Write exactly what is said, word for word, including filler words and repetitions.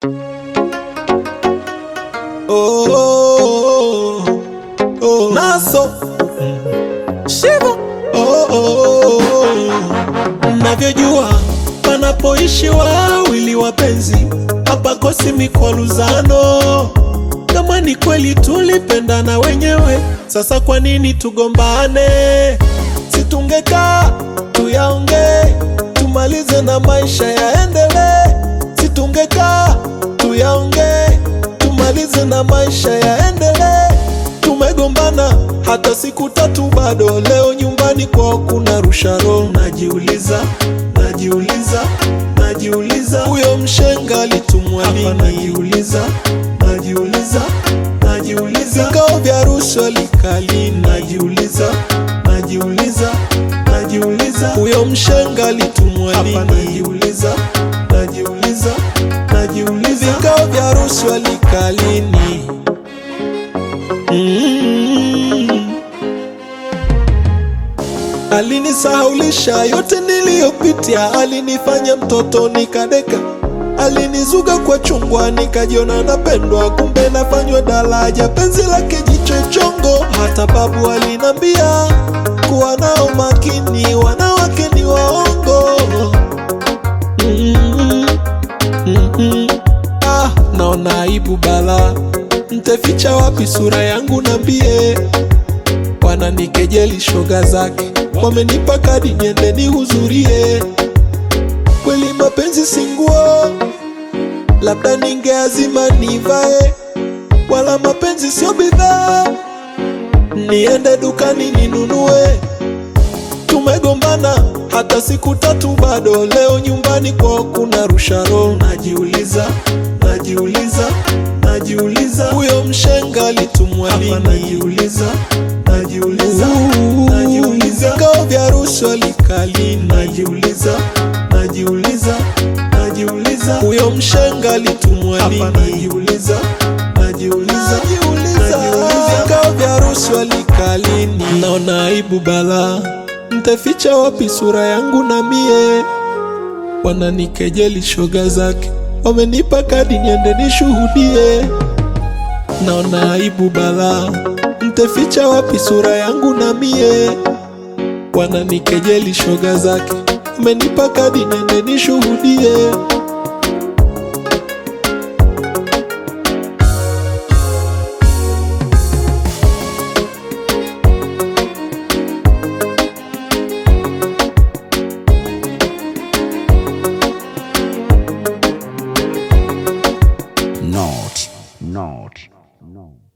Oh, oh, oh, oh. Naso Shivo. Oh, oh, oh. Navyojua panapoishi wawili wapenzi hapakosi mikwaruzano. Kama ni kweli tulipendana wenyewe, sasa kwa nini tugombane? Situngekaa tuyaonge, tumalize na maisha yaendelee. Situngekaa tuyaonge, tumalize na maisha yaendelee. Tumegombana hata siku tatu bado, leo nyumbani kwao kuna rusharo. Najiuliza, najiuliza, najiuliza, huyo mshenga alitumwa lini? Najiuliza, najiuliza, najiuliza, vikao vya rushwa likali. Najiuliza, najiuliza, najiuliza, huyo mshenga alitumwa lini? Najiuliza, najiuliza, najiuliza, vikao vya rushwa likali. Mm-hmm. Alinisahaulisha yote niliyopitia, alinifanya mtoto nikadeka, alinizuga kwa chungwa nikajiona napendwa, kumbe nafanywa daraja, penzi lake jicho chongo. Hata babu alinambia kuwa nao makini, wanawake ni waongo. Mm-hmm. Mm-hmm. Ah, naona aibu bala, nteficha wapi sura yangu nambie? Wananikejeli shoga zake, wamenipa kadi niende nihudhurie. Kweli mapenzi si nguo, labda ningeazima nivae, wala mapenzi sio bidhaa niende dukani ninunue. Tumegombana hata siku tatu bado, leo nyumbani kwao kuna rusharo. Najiuliza, najiuliza, najiuliza, huyo mshenga alitumwa lini? Najiuliza, najiuliza, najiuliza, vikao vya rushwa likali. Najiuliza, najiuliza, najiuliza, huyo mshenga alitumwa lini? Najiuliza, najiuliza, najiuliza, vikao vya rushwa likali. Naona aibu bala, ntaficha wapi sura yangu na mie? Wananikejeli shoga zake, wamenipa kadi niende nishuhudie. Naona aibu bala, ntaficha wapi sura yangu na mie? Wananikejeli shoga zake, wamenipa kadi niende nishuhudie. Not, not, not.